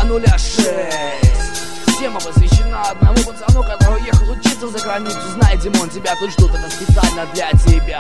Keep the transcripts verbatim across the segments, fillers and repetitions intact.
нуля шесть. Тема посвящена одному пацану, который уехал учиться за границу. Знай, Димон, тебя тут ждут, это специально для тебя.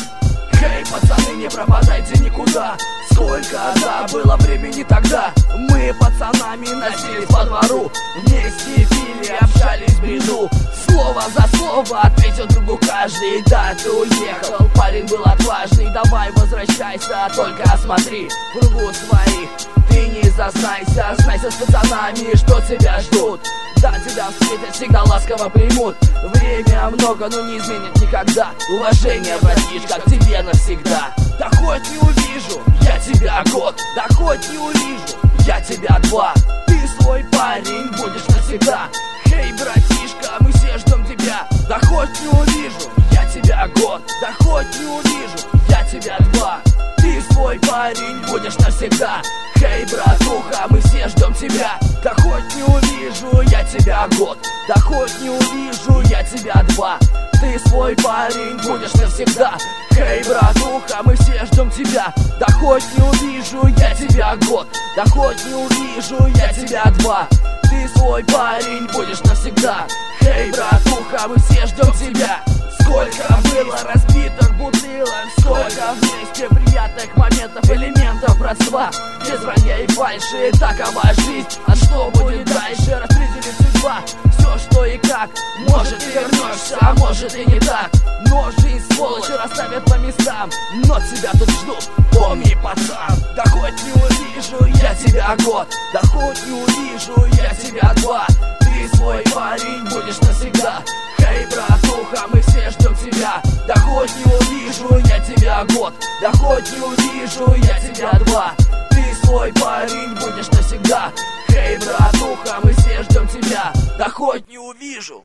Эй, пацаны, не пропадайте никуда. Сколько да, было времени тогда. Мы пацанами носились по двору, вместе пили, общались в бреду. Слово за слово ответил другу каждый. Да, ты уехал, парень был отважный. Давай возвращайся, только осмотри кругу своих. Ты не зазнайся, знайся с пацанами, что тебя ждут. Да, тебя встретят, всегда ласково примут. Время много, но не изменит никогда. Уважение, братишка, к тебе навсегда. Да хоть не увижу я тебя год, да хоть не увижу я тебя два. Ты свой парень будешь навсегда. Эй, братишка, мы все ждем тебя. Да хоть не увижу я тебя год, да хоть не увижу я тебя два. Ты свой парень будешь навсегда. Эй, братуха, мы все ждем тебя. Да хоть не увижу я тебя год, да хоть не увижу я тебя два. Ты свой парень будешь навсегда. Эй, братуха, мы все ждем тебя. Да хоть не увижу я тебя год, да хоть не увижу я тебя два. Ты свой парень будешь навсегда. Эй, братуха, мы все ждем тебя. Сколько было разбитых бутылок, сколько вместе приятных моментов, элементов братства. Без вранья и фальши, такова жизнь. А что будет дальше, распределит судьба. Все, что и как, может ты вернешься, а может и не так. Но жизнь сволочи расставят по местам, но тебя тут ждут, помни, пацан. Да хоть не увижу я тебя год, да хоть не увижу я тебя два. Ты свой парень будешь навсегда. Эй, братуха, мы все ждем тебя. Да хоть не увижу я тебя год, да хоть не увижу я тебя два. Ты свой парень будешь навсегда. Эй, братуха, мы все ждем тебя. Да хоть не увижу